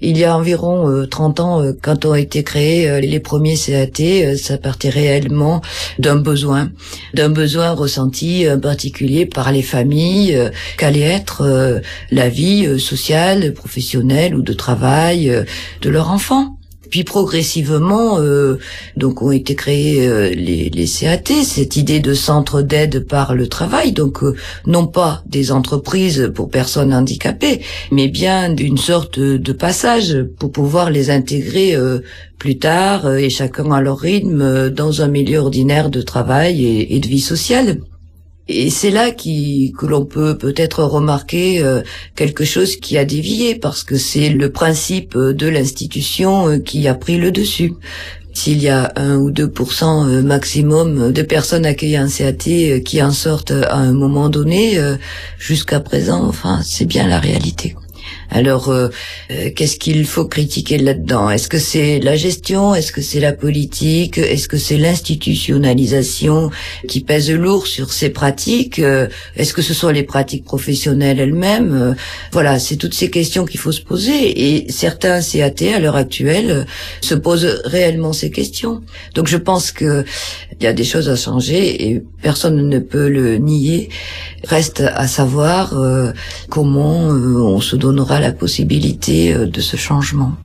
Il y a environ 30 ans, quand ont été créés les premiers CAT, ça partait réellement d'un besoin ressenti en particulier par les familles, qu'allait être la vie sociale, professionnelle ou de travail de leur enfant. Puis progressivement, donc ont été créés les CAT, cette idée de centre d'aide par le travail, donc non pas des entreprises pour personnes handicapées, mais bien d'une sorte de passage pour pouvoir les intégrer plus tard et chacun à leur rythme dans un milieu ordinaire de travail et de vie sociale. Et c'est là que l'on peut peut-être remarquer quelque chose qui a dévié, parce que c'est le principe de l'institution qui a pris le dessus. S'il y a 1 ou 2% maximum de personnes accueillies en CAT qui en sortent à un moment donné, jusqu'à présent, enfin, c'est bien la réalité. Alors, qu'est-ce qu'il faut critiquer là-dedans? Est-ce que c'est la gestion? Est-ce que c'est la politique? Est-ce que c'est l'institutionnalisation qui pèse lourd sur ces pratiques? Est-ce que ce sont les pratiques professionnelles elles-mêmes? Voilà, c'est toutes ces questions qu'il faut se poser. Et certains CAT, à l'heure actuelle, se posent réellement ces questions. Donc je pense que il y a des choses à changer et personne ne peut le nier. Reste à savoir comment on se donnera la possibilité de ce changement.